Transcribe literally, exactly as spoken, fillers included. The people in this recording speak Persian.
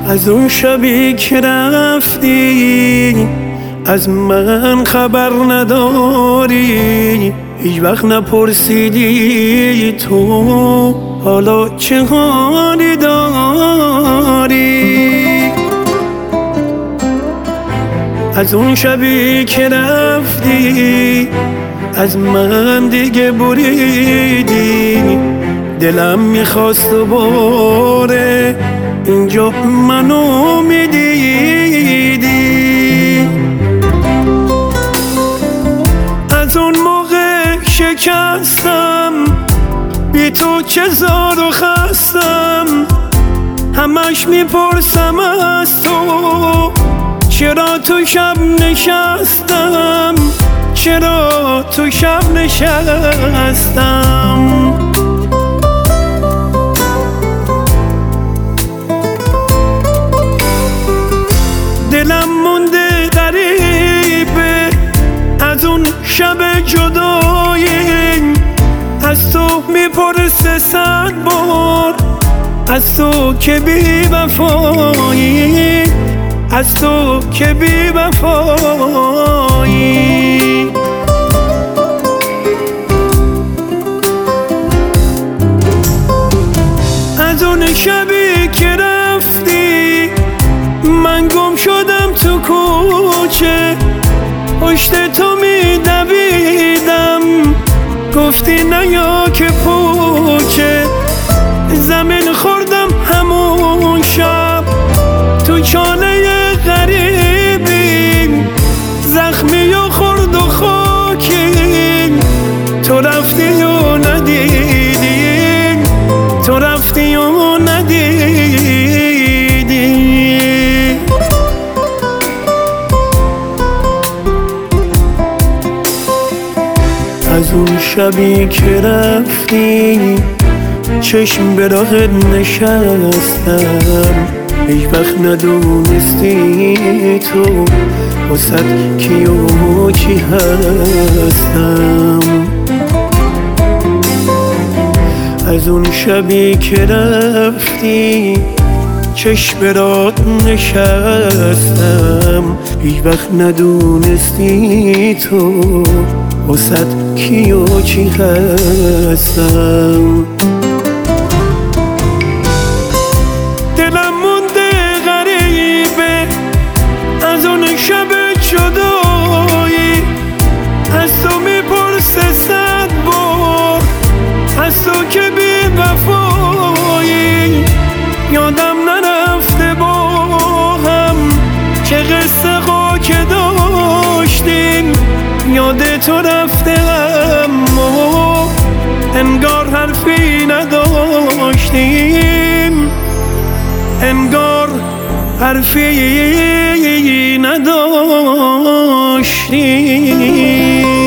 از اون شبی که رفتی از من خبر نداری، هیچ وقت نپرسیدی تو حالا چه حالی داری. از اون شبی که رفتی از من دیگه بریدی، دلم میخواست دوباره اینجا منو میدیدی. از اون موقع شکستم، بی تو چه زار و خستم، همش میپرسم از تو چرا تو شب نشستم، چرا تو شب نشستم. دلم مونده غریبه از اون شب جدایی، از تو میپرسه صد بار، از تو که بی وفایی، از تو که بی وفایی. از اون شبی که رفتی من گم شدم تو کوچه، پشت تو میدویدم گفتی نیا که پوچه، زمین خوردم همون شب تو چاله غریبی، زخمی و خورد و خاکی، تو رفتی و ندیدی، تو رفتی و ندیدی. از اون شبی که رفتی چشم به راهت نشستم، هیچ وقت ندونستی تو واسه کی و چی هستم. از اون شبی که رفتی چشم به راهت نشستم، هیچ وقت ندونستی تو واسه کی و چی هستم. دلم مونده غریبه از اون شب جدایی، از تو میپرسه صد بار، از تو که بی وفایی. یادم نرفته با هم چه قصه ها که داشتیم، یاد تو رفته اما انگار حرفی نداشتیم، انگار حرفی نداشتیم.